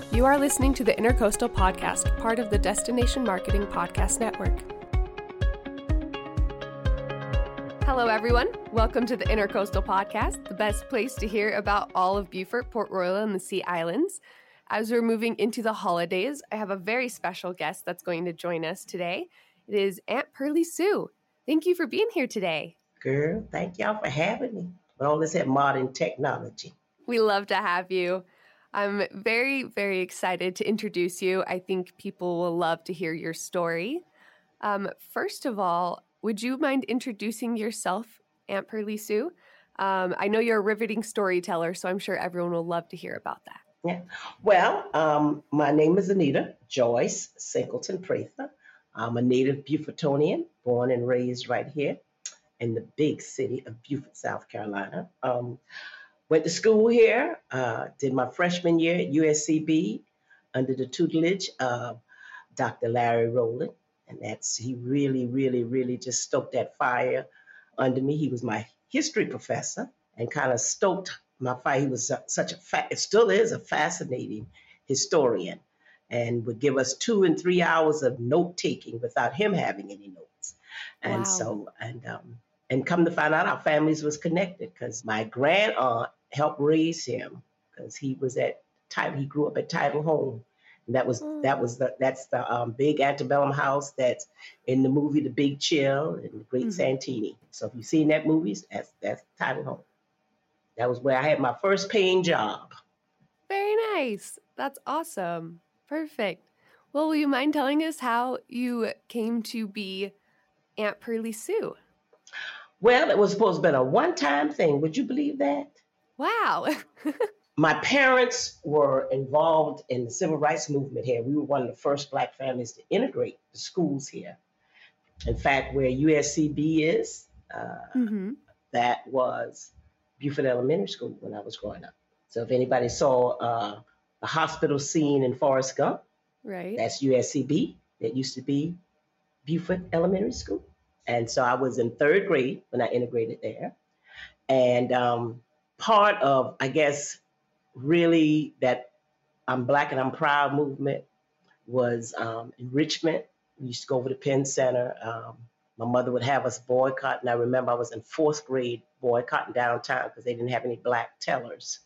You are listening to the Intercoastal Podcast, part of the Destination Marketing Podcast Network. Hello, everyone. Welcome to the Intercoastal Podcast, the best place to hear about all of Beaufort, Port Royal, and the Sea Islands. As we're moving into the holidays, I have a very special guest that's going to join us today. It is Aunt Pearlie Sue. Thank you for being here today. Girl, thank y'all for having me. With all this modern technology. We love to have you. I'm very, very excited to introduce you. I think people will love to hear your story. First of all, would you mind introducing yourself, Aunt Pearlie Sue? I know you're a riveting storyteller, so I'm sure everyone will love to hear about that. Yeah. Well, my name is Anita Joyce Singleton Prather. I'm a native Beaufortonian, born and raised right here in the big city of Beaufort, South Carolina. Went to school here, did my freshman year at USCB under the tutelage of Dr. Larry Rowland. And he really just stoked that fire under me. He was my history professor and kind of stoked my fire. He was it still is a fascinating historian and would give us 2 and 3 hours of note taking without him having any notes. And Wow. and come to find out our families was connected because my grand aunt helped raise him because he grew up at Title Home. And that's the big antebellum house that's in the movie The Big Chill and The Great Santini. So if you've seen that movie, that's Title Home. That was where I had my first paying job. Very nice. That's awesome. Perfect. Well, will you mind telling us how you came to be Aunt Pearlie Sue? Well, it was supposed to be a one-time thing. Would you believe that? Wow. My parents were involved in the civil rights movement here. We were one of the first Black families to integrate the schools here. In fact, where USCB is, that was Beaufort Elementary School when I was growing up. So if anybody saw the hospital scene in Forrest Gump, Right. that's USCB. That used to be Beaufort Elementary School. And so I was in 3rd grade when I integrated there. And part of, I guess, really that I'm Black and I'm proud movement was enrichment. We used to go over to Penn Center. My mother would have us boycott. And I remember I was in 4th grade boycotting downtown because they didn't have any Black tellers,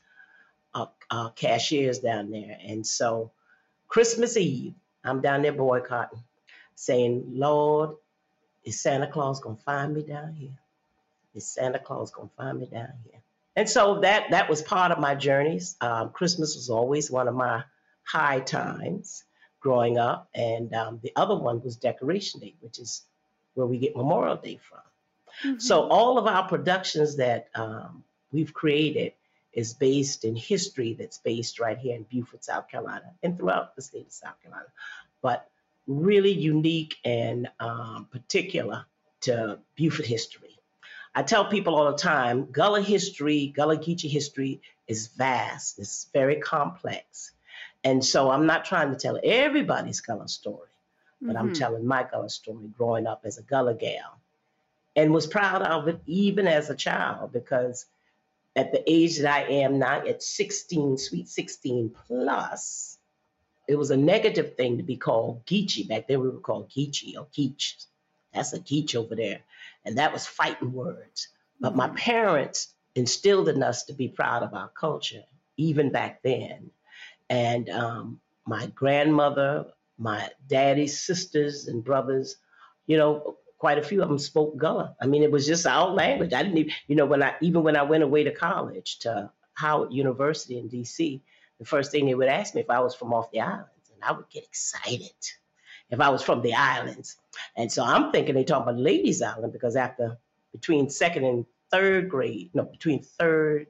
cashiers down there. And so Christmas Eve, I'm down there boycotting, saying, Lord, is Santa Claus going to find me down here? Is Santa Claus going to find me down here? And so that was part of my journeys. Christmas was always one of my high times growing up. And the other one was Decoration Day, which is where we get Memorial Day from. So all of our productions that we've created is based in history that's based right here in Beaufort, South Carolina, and throughout the state of South Carolina. But really unique and particular to Beaufort history. I tell people all the time, Gullah Geechee history is vast. It's very complex. And so I'm not trying to tell everybody's Gullah story, but I'm telling my Gullah story growing up as a Gullah gal and was proud of it even as a child because at the age that I am now at 16, sweet 16 plus, it was a negative thing to be called Geechee. Back then we were called Geechee or Geech. That's a Geech over there. And that was fighting words. But my parents instilled in us to be proud of our culture, even back then. And my grandmother, my daddy's sisters and brothers, quite a few of them spoke Gullah. I mean, it was just our language. I didn't even, when I went away to college, to Howard University in D.C., the first thing they would ask me if I was from off the islands. And I would get excited if I was from the islands. And so I'm thinking they talk about Ladies Island because between 2nd and 3rd grade, third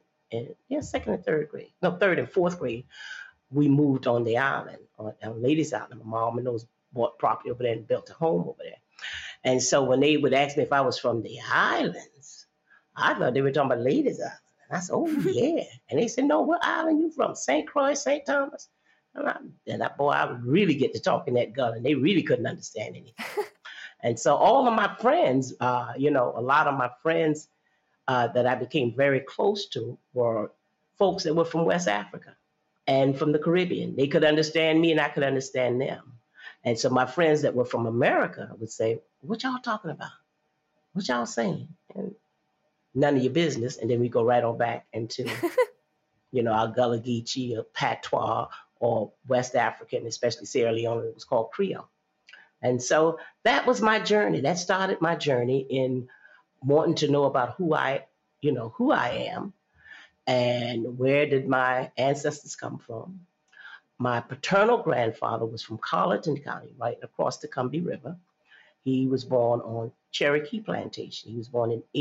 and 4th grade, we moved on the island, on Ladies Island. My mom and those bought property over there and built a home over there. And so when they would ask me if I was from the islands, I thought they were talking about Ladies Island. And I said, oh, yeah. And they said, no, what island you from? St. Croix, St. Thomas? And I would really get to talking that Gullah, and they really couldn't understand anything. And so all of my friends, a lot of my friends that I became very close to were folks that were from West Africa. and from the Caribbean. They could understand me and I could understand them. And so my friends that were from America would say, "What y'all talking about? What y'all saying?" And none of your business. And then we go right on back into, our Gullah Geechee or Patois or West African, especially Sierra Leone, it was called Creole. And so that was my journey. That started my journey in wanting to know about who I am and where did my ancestors come from. My paternal grandfather was from Colleton County, right across the Combahee River. He was born on Cherokee Plantation. He was born in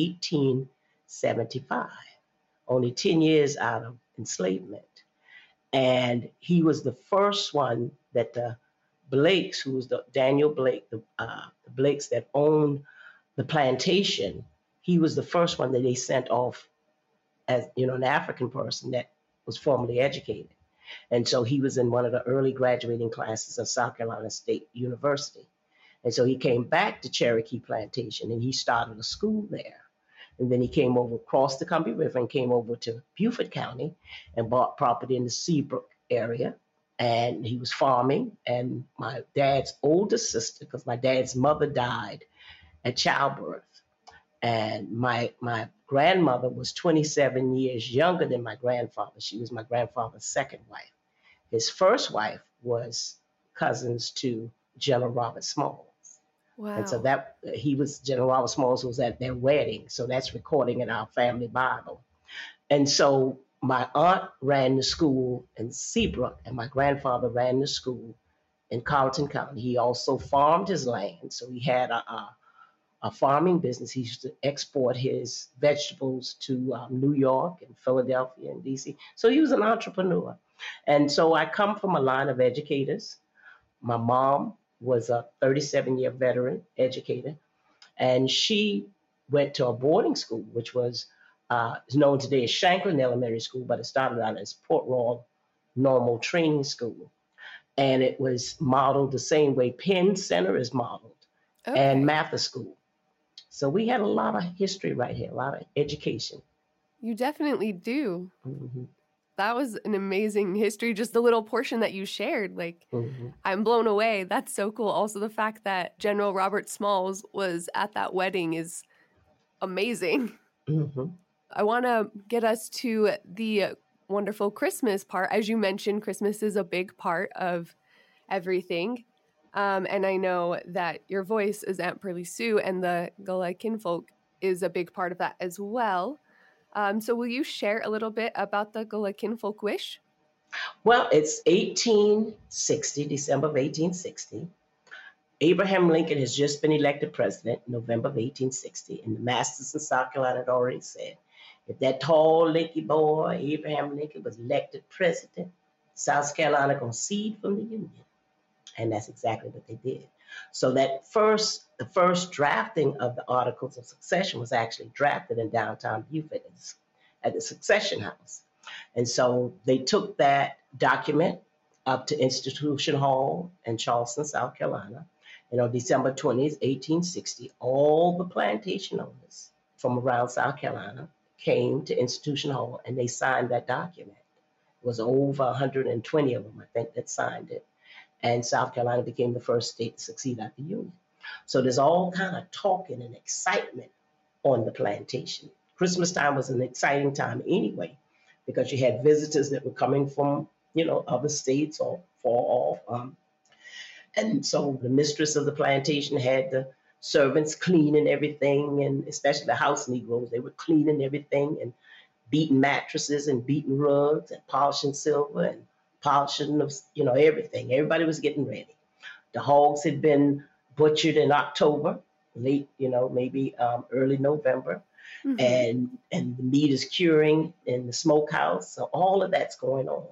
1875, only 10 years out of enslavement. And he was the first one that the Blakes, who was the Daniel Blake, the Blakes that owned the plantation, he was the first one that they sent off as, an African person that was formally educated. And so he was in one of the early graduating classes of South Carolina State University. And so he came back to Cherokee Plantation and he started a school there. And then he came over across the Combahee River and came over to Beaufort County and bought property in the Seabrook area. And he was farming. And my dad's older sister, because my dad's mother died at childbirth, and my grandmother was 27 years younger than my grandfather. She was my grandfather's second wife. His first wife was cousins to General Robert Smalls. Wow. And so that General Robert Smalls was at their wedding. So that's recording in our family Bible. And so my aunt ran the school in Seabrook and my grandfather ran the school in Colleton County. He also farmed his land. So he had a farming business. He used to export his vegetables to New York and Philadelphia and DC. So he was an entrepreneur. And so I come from a line of educators. My mom was a 37-year veteran educator, and she went to a boarding school, which was known today as Shanklin Elementary School, but it started out as Port Royal Normal Training School. And it was modeled the same way Penn Center is modeled, and Mathis School. So we had a lot of history right here, a lot of education. You definitely do. Mm-hmm. That was an amazing history, just the little portion that you shared. I'm blown away. That's so cool. Also, the fact that General Robert Smalls was at that wedding is amazing. Mm-hmm. I want to get us to the wonderful Christmas part. As you mentioned, Christmas is a big part of everything. And I know that your voice is Aunt Pearlie Sue, and the Gullah kinfolk is a big part of that as well. So will you share a little bit about the Gullah kinfolk wish? Well, it's 1860, December of 1860. Abraham Lincoln has just been elected president, November of 1860, and the masters in South Carolina had already said, if that tall, lanky boy, Abraham Lincoln, was elected president, South Carolina gonna secede from the Union. And that's exactly what they did. So the first drafting of the Articles of Succession was actually drafted in downtown Beaufort at the Succession House. And so they took that document up to Institution Hall in Charleston, South Carolina. And on December 20th, 1860, all the plantation owners from around South Carolina came to Institution Hall and they signed that document. It was over 120 of them, I think, that signed it. And South Carolina became the first state to succeed at the Union. So there's all kind of talking and excitement on the plantation. Christmas time was an exciting time anyway, because you had visitors that were coming from, other states or far off. And so the mistress of the plantation had the servants cleaning everything, and especially the house Negroes, they were cleaning everything and beating mattresses and beating rugs and polishing silver and polishing of, everything. Everybody was getting ready. The hogs had been butchered in October, late, maybe early November. Mm-hmm. And the meat is curing in the smokehouse. So all of that's going on.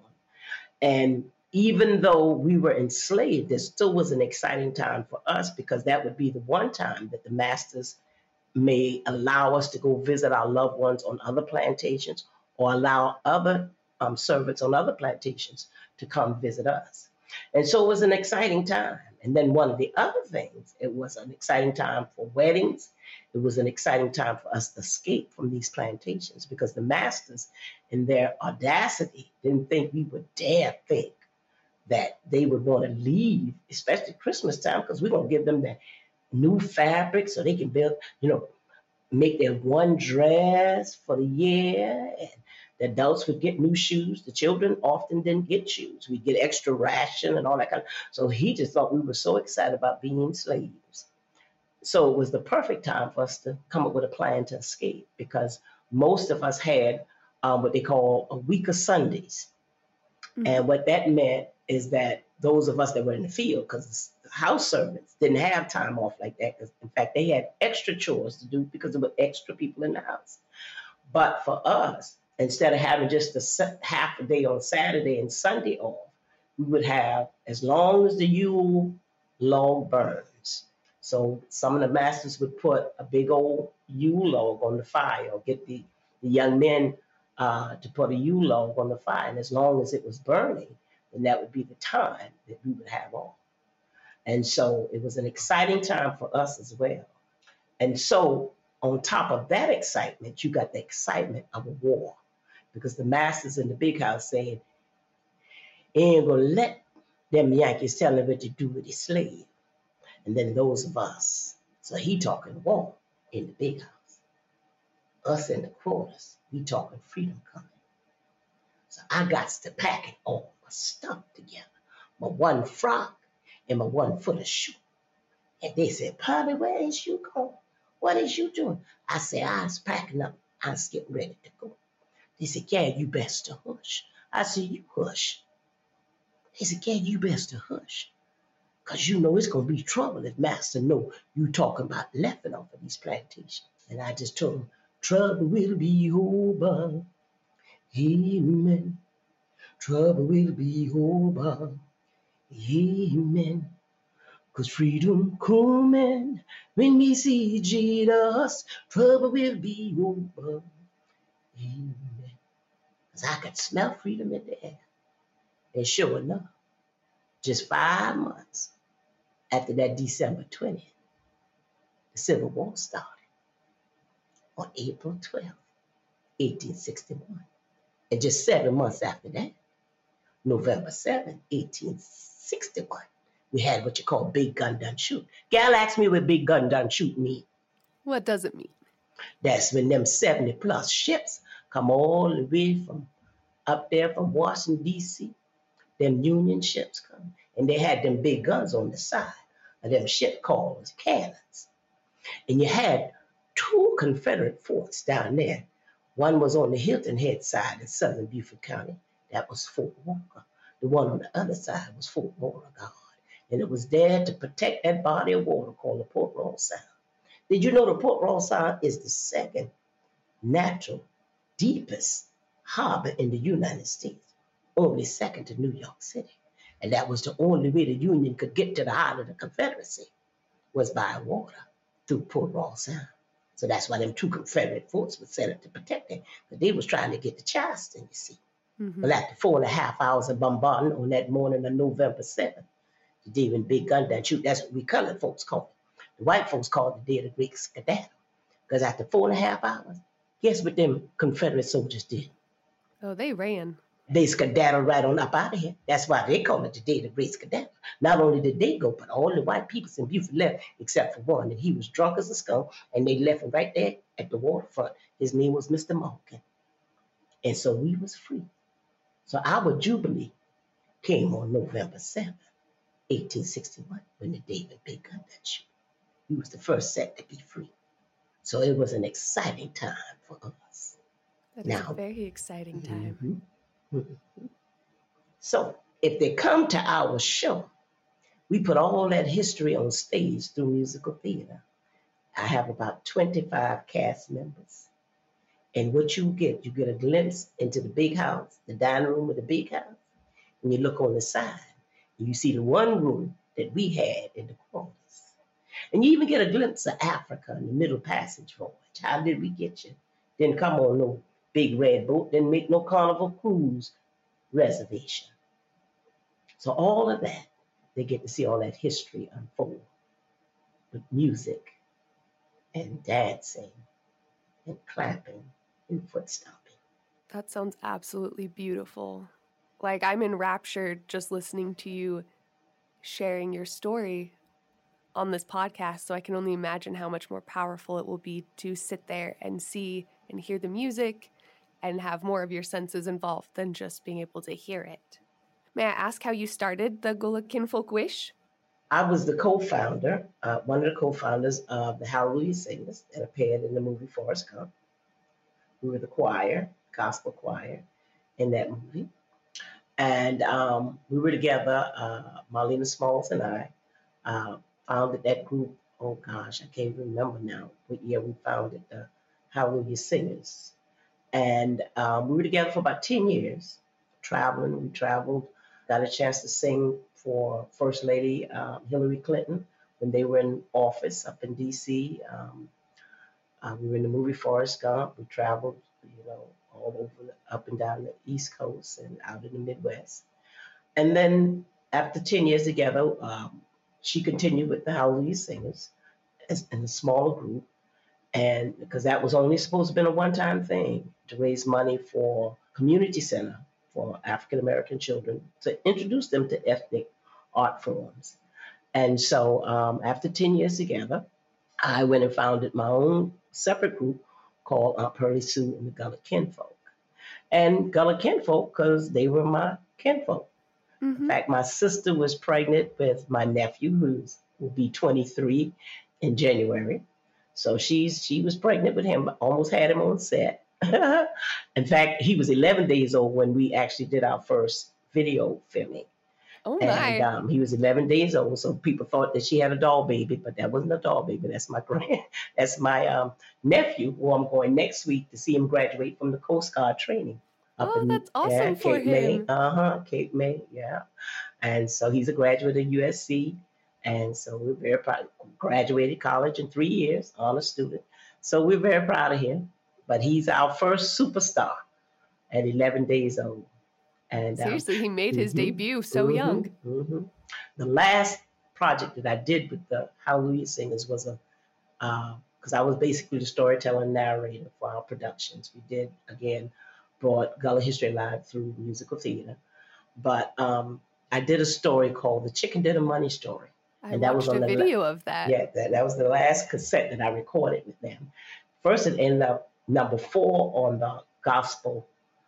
And even though we were enslaved, there still was an exciting time for us, because that would be the one time that the masters may allow us to go visit our loved ones on other plantations, or allow other servants on other plantations to come visit us. And so it was an exciting time. And then one of the other things, it was an exciting time for weddings. It was an exciting time for us to escape from these plantations, because the masters in their audacity, didn't think we would dare think that they would want to leave, especially Christmas time, because we're going to give them that new fabric so they can build, make their one dress for the year. And the adults would get new shoes. The children often didn't get shoes. We'd get extra ration and all that kind of. So he just thought we were so excited about being slaves. So it was the perfect time for us to come up with a plan to escape because most of us had what they call a week of Sundays. Mm-hmm. And what that meant is that those of us that were in the field, because the house servants didn't have time off like that. Because in fact, they had extra chores to do because there were extra people in the house. But for us, instead of having just half a day on Saturday and Sunday off, we would have as long as the Yule log burns. So some of the masters would put a big old Yule log on the fire or get the young men to put a Yule log on the fire. And as long as it was burning, then that would be the time that we would have off. And so it was an exciting time for us as well. And so on top of that excitement, you got the excitement of a war because the masters in the big house saying, ain't gonna let them Yankees tell them what to do with his slave. And then those of us, so he talking war in the big house. Us in the quarters, we talking freedom coming. So I got to pack it all my stuff together. My one frock and my 1 foot of shoe. And they said, Polly, where is you going? What is you doing? I said, I was packing up. I was getting ready to go. They said, yeah, you best to hush. I said, you hush. They said, yeah, you best to hush. Because you know it's going to be trouble if master know you talking about laughing off of these plantations. And I just told him, trouble will be over. Amen. Trouble will be over. Amen. Cause freedom coming when we see Jesus. Trouble will be over. Amen. Cause I could smell freedom in the air. And sure enough, just 5 months after that December 20th, the Civil War started on April 12th, 1861. And just 7 months after that, November 7th, 1861, we had what you call Big Gun Done Shoot. Gal asked me what Big Gun Done Shoot mean. What does it mean? That's when them 70 plus ships come all the way from up there from Washington, D.C. Them Union ships come. And they had them big guns on the side of them ship called cannons. And you had 2 Confederate forts down there. One was on the Hilton Head side in southern Beaufort County. That was Fort Walker. The one on the other side was Fort Beauregard. And it was there to protect that body of water called the Port Royal Sound. Did you know the Port Royal Sound is the second natural deepest harbor in the United States, only second to New York City? And that was the only way the Union could get to the heart of the Confederacy was by water through Port Royal Sound. So that's why them 2 Confederate forts were set up to protect it, because they was trying to get to Charleston, you see. Mm-hmm. Well, after 4.5 hours of bombarding on that morning of November 7th, the day when Big Gun Done Shoot, that's what we colored folks called it. The white folks called it the Day of the Great Skedaddle, because after 4.5 hours, guess what them Confederate soldiers did? Oh, they ran. They skedaddled right on up out of here. That's why they call it the Day of the Great Skedaddle. Not only did they go, but all the white people in Beaufort left, except for one, and he was drunk as a skunk, and they left him right there at the waterfront. His name was Mr. Malkin. And so we was free. So our Jubilee came on November 7th, 1861, when the day when Big Gun Done Shoot. We was the first set to be free. So it was an exciting time for us. That is a very exciting time. Mm-hmm. Mm-hmm. So if they come to our show, we put all that history on stage through musical theater. I have about 25 cast members. And what you get a glimpse into the big house, the dining room of the big house. And you look on the side, and you see the one room that we had in the quarters. And you even get a glimpse of Africa in the Middle Passage voyage. How did we get you? Didn't come on no big red boat, didn't make no Carnival Cruise reservation. So all of that, they get to see all that history unfold with music and dancing and clapping and foot stomping. That sounds absolutely beautiful. Like, I'm enraptured just listening to you sharing your story on this podcast. So I can only imagine how much more powerful it will be to sit there and see and hear the music and have more of your senses involved than just being able to hear it. May I ask how you started the Gullah Kinfolk Wish? I was the co-founder, one of the co-founders of the Hallelujah Singers that appeared in the movie Forrest Gump. We were the choir, gospel choir in that movie. And we were together, Marlena Smalls and I founded that group. Oh gosh, I can't remember now what year we founded the Hallelujah Singers. And we were together for about 10 years, traveling. We traveled, got a chance to sing for First Lady Hillary Clinton when they were in office up in D.C. We were in the movie Forrest Gump. We traveled, all over, up and down the East Coast and out in the Midwest. And then after 10 years together, she continued with the Hallelujah Singers in a smaller group. And because that was only supposed to be a one-time thing to raise money for community center for African American children to introduce them to ethnic art forms. And so after 10 years together, I went and founded my own separate group called Aunt Pearlie Sue and the Gullah Kinfolk. And Gullah Kinfolk because they were my kinfolk. Mm-hmm. In fact, my sister was pregnant with my nephew, who will be 23 in January. So she was pregnant with him, almost had him on set. In fact, he was 11 days old when we actually did our first video filming. Oh my. And he was 11 days old, so people thought that she had a doll baby, but that wasn't a doll baby. That's my nephew, who I'm going next week to see him graduate from the Coast Guard training. That's awesome for him. May. Cape May, yeah. And so he's a graduate of USC. And so we're very proud. Graduated college in 3 years, honor student. So we're very proud of him. But he's our first superstar at 11 days old. And seriously, he made his debut so young. Mm-hmm. The last project that I did with the Hallelujah Singers was because I was basically the storyteller and narrator for our productions. We did, again, brought Gullah History Alive through musical theater. But I did a story called The Chicken Dinner Money Story. And that was on a video of that. Yeah, that was the last cassette that I recorded with them. First, it ended up number 4 on the gospel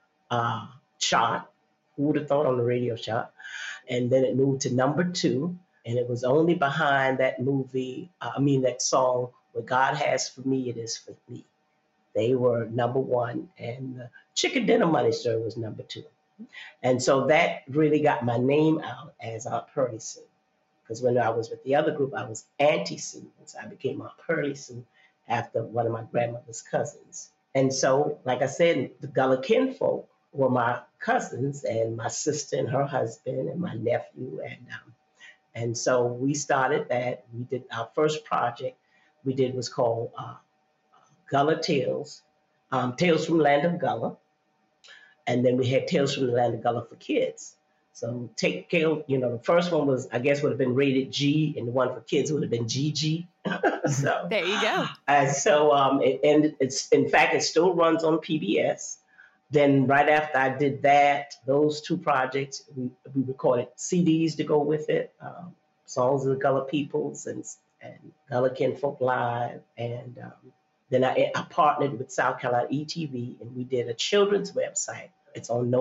chart. Who would have thought, on the radio chart? And then it moved to number 2. And it was only behind that that song, What God Has For Me, It Is For Me. They were number 1. And the Chicken Dinner Money Story was number 2. And so that really got my name out as Aunt Pearlie Sue. Because when I was with the other group, I was Auntie Sue. And so I became Aunt Pearlie Sue after one of my grandmother's cousins. And so, like I said, the Gullah Kinfolk were my cousins and my sister and her husband and my nephew. And so we started that. We did our first project was called Gullah Tales, Tales from the Land of Gullah. And then we had Tales from the Land of Gullah for Kids. So the first one would have been rated G, and the one for kids would have been GG. So there you go. And so it still runs on PBS. Then right after I did those 2 projects, we recorded CDs to go with it, songs of the Gullah peoples and Gullah Kinfolk Live. And then I partnered with South Carolina ETV, and we did a children's website. It's on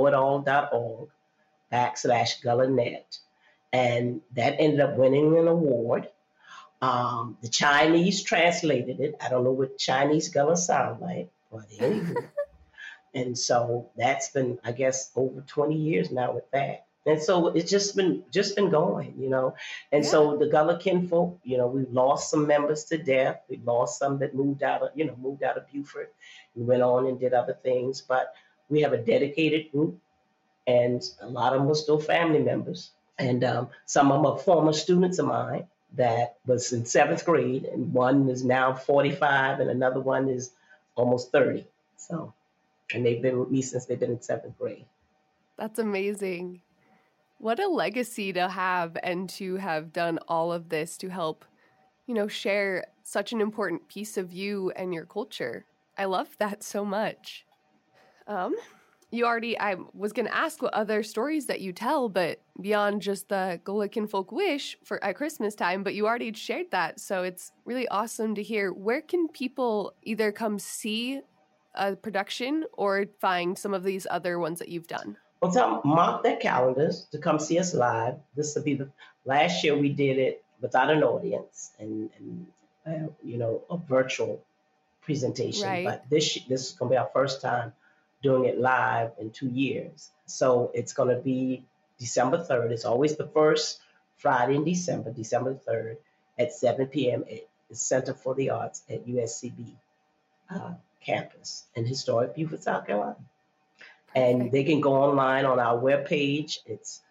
knowitall.org/GullahNet. And that ended up winning an award. The Chinese translated it. I don't know what Chinese Gullah sound like, but anyway. And so that's been, I guess, over 20 years now with that. And so it's just been going, And so the Gullah Kinfolk, we lost some members to death. We lost some that moved out of Beaufort and went on and did other things. But we have a dedicated group, and a lot of them are still family members. And some of them are former students of mine that was in 7th grade, and one is now 45, and another one is almost 30. So, and they've been with me since they've been in 7th grade. That's amazing. What a legacy to have, and to have done all of this to help, share such an important piece of you and your culture. I love that so much. I was going to ask what other stories that you tell, but beyond just the Gullah Kinfolk Wish for at Christmas time, but you already shared that. So it's really awesome to hear. Where can people either come see a production or find some of these other ones that you've done? Well, tell them, mark their calendars to come see us live. This will be the last year we did it without an audience and a virtual presentation. Right. But this is going to be our first time doing it live in 2 years. So it's going to be December 3rd. It's always the first Friday in December, December 3rd at 7 p.m. at the Center for the Arts at USCB campus in historic Beaufort, South Carolina. And they can go online on our webpage. It's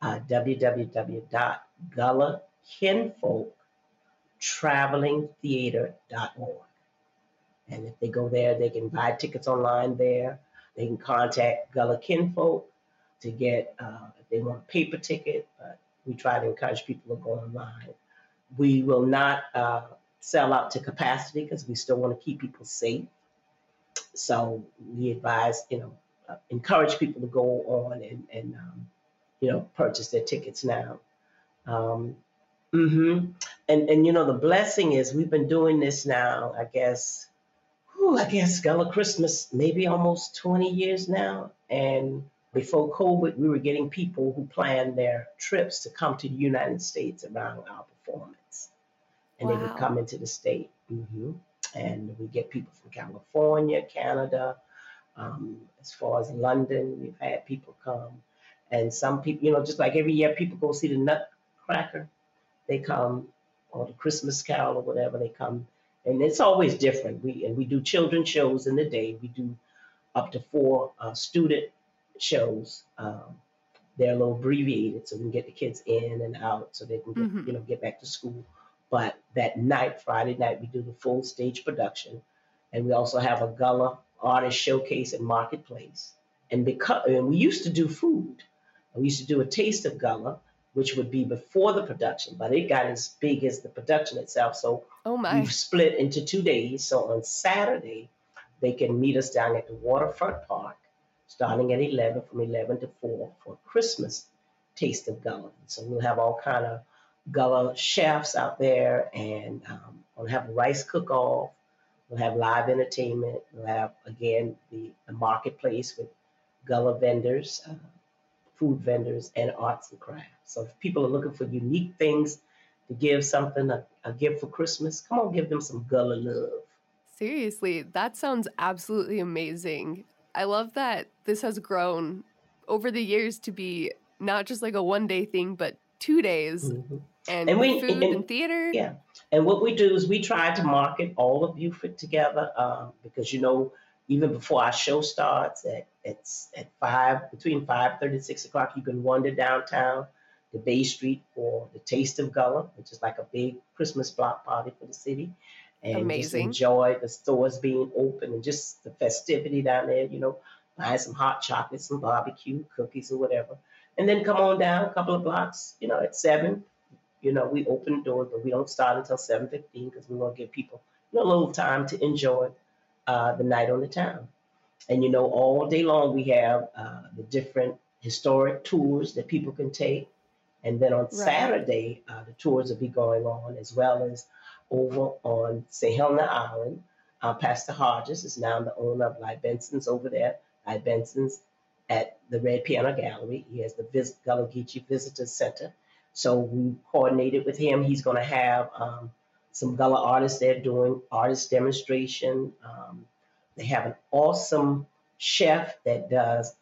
www.gullahkinfolktravelingtheater.org. And if they go there, they can buy tickets online there. They can contact Gullah Kinfolk to get, if they want a paper ticket, but we try to encourage people to go online. We will not sell out to capacity because we still want to keep people safe. So we advise, encourage people to go on and purchase their tickets now. And the blessing is we've been doing this now, I guess Gullah Christmas, maybe almost 20 years now. And before COVID, we were getting people who planned their trips to come to the United States around our performance. And They would come into the state. And we get people from California, Canada, as far as London, we've had people come. And some people, just like every year, people go see the Nutcracker. They come, or the Christmas Carol or whatever, they come. And it's always different. We do children's shows in the day. We do up to 4 student shows. They're a little abbreviated so we can get the kids in and out so they can get back to school. But that night, Friday night, we do the full stage production. And we also have a Gullah artist showcase and marketplace. And we used to do food. We used to do a taste of Gullah, which would be before the production, but it got as big as the production itself. So we've split into 2 days. So on Saturday, they can meet us down at the Waterfront Park, starting at 11, from 11 to 4 for Christmas Taste of Gullah. So we'll have all kind of Gullah chefs out there, and we'll have a rice cook-off. We'll have live entertainment. We'll have, again, the marketplace with Gullah vendors, food vendors, and arts and crafts. So if people are looking for unique things to give something, a gift for Christmas, come on, give them some Gullah love. Seriously, that sounds absolutely amazing. I love that this has grown over the years to be not just like a one-day thing, but 2 days. And food and theater. Yeah. And what we do is we try to market all of Beaufort together because, even before our show starts at 5, between 5:30 and 6 o'clock, you can wander downtown to Bay Street for the Taste of Gullah, which is like a big Christmas block party for the city. And just enjoy the stores being open and just the festivity down there, buy some hot chocolate, some barbecue, cookies or whatever. And then come on down a couple of blocks, at 7. We open the doors, but we don't start until 7:15 because we want to give people a little time to enjoy the night on the town. And, all day long we have the different historic tours that people can take. And then on Saturday, the tours will be going on, as well as over on St. Helena Island. Pastor Hodges is now the owner of Ly Benson's over there. Ly Benson's at the Red Piano Gallery. He has the Gullah Geechee Visitor Center. So we coordinated with him. He's going to have some Gullah artists there doing artist demonstration. They have an awesome chef that does,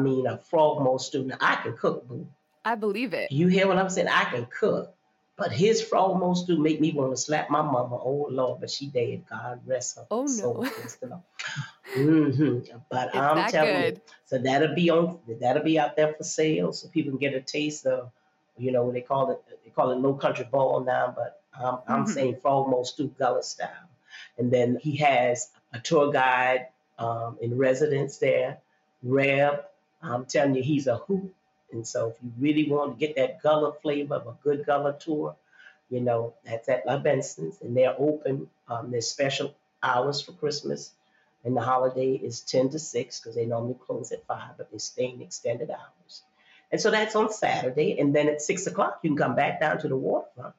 a frog mole stew. Now, I can cook, boo. I believe it. You hear what I'm saying? I can cook. But his frog mole stew make me want to slap my mama. Oh, Lord, but she dead. God rest her soul. But I'm telling you, so that'll be out there for sale, so people can get a taste of, they call it Low Country Ball now, but I'm saying frog mole stew Gullah style. And then he has a tour guide in residence there, Reb. I'm telling you, he's a hoot. And so if you really want to get that Gullah flavor of a good Gullah tour, that's at Ly Benson's, and they're open. There's special hours for Christmas. And the holiday is 10 to 6 because they normally close at 5, but they stay in extended hours. And so that's on Saturday. And then at 6 o'clock, you can come back down to the waterfront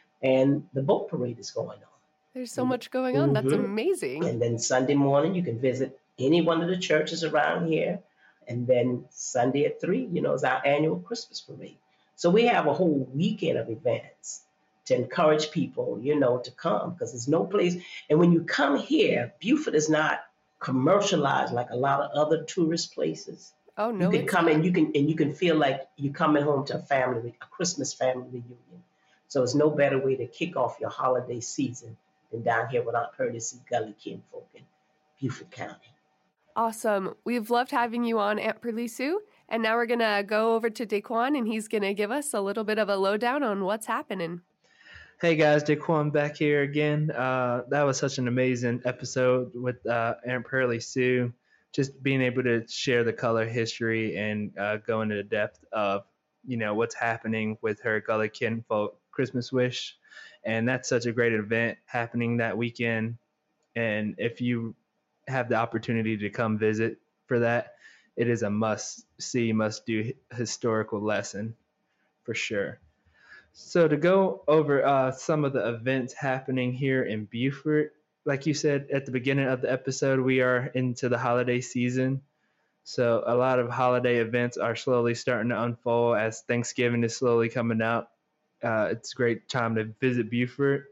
and the boat parade is going on. There's so much going on. That's amazing. And then Sunday morning, you can visit any one of the churches around here. And then Sunday at 3, is our annual Christmas parade. So we have a whole weekend of events to encourage people, to come, because there's no place. And when you come here, Beaufort is not commercialized like a lot of other tourist places. Oh no! You can come and you can feel like you're coming home to a Christmas family reunion. So it's no better way to kick off your holiday season than down here with Aunt Purdy's Gully kinfolk in Beaufort County. Awesome. We've loved having you on, Aunt Pearlie Sue. And now we're going to go over to Daquan, and he's going to give us a little bit of a lowdown on what's happening. Hey guys, Daquan back here again. That was such an amazing episode with Aunt Pearlie Sue. Just being able to share the color history and go into the depth of, what's happening with her Gully kinfolk Christmas wish. And that's such a great event happening that weekend. And if you have the opportunity to come visit for that, it is a must-see, must-do historical lesson for sure. So to go over some of the events happening here in Beaufort, like you said at the beginning of the episode, we are into the holiday season. So a lot of holiday events are slowly starting to unfold as Thanksgiving is slowly coming up. It's a great time to visit Beaufort.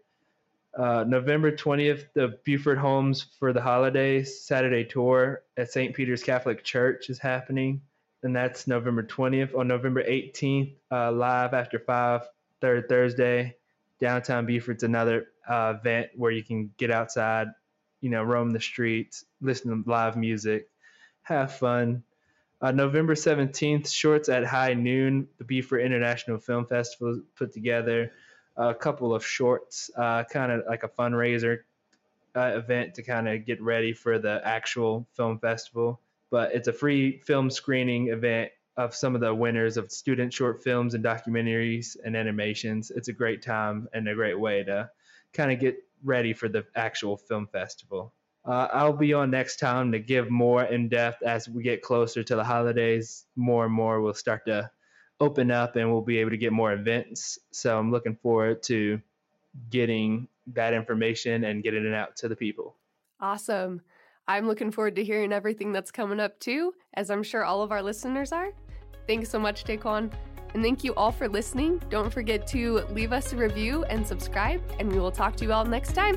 November 20th, the Beaufort Homes for the Holidays Saturday tour at St. Peter's Catholic Church is happening. And that's November 20th. On November 18th, Live After 5, third Thursday, downtown Beaufort's another event where you can get outside, roam the streets, listen to live music, have fun. November 17th, Shorts at High Noon, the Beaufort International Film Festival put together a couple of shorts, kind of like a fundraiser event to kind of get ready for the actual film festival. But it's a free film screening event of some of the winners of student short films and documentaries and animations. It's a great time and a great way to kind of get ready for the actual film festival. I'll be on next time to give more in depth as we get closer to the holidays. More and more will start to open up and we'll be able to get more events. So I'm looking forward to getting that information and getting it out to the people. Awesome. I'm looking forward to hearing everything that's coming up too, as I'm sure all of our listeners are. Thanks so much, Daquan. And thank you all for listening. Don't forget to leave us a review and subscribe, and we will talk to you all next time.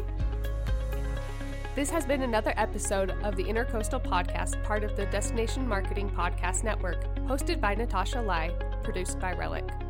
This has been another episode of the Intercoastal Podcast, part of the Destination Marketing Podcast Network, hosted by Natasha Lai, produced by Relic.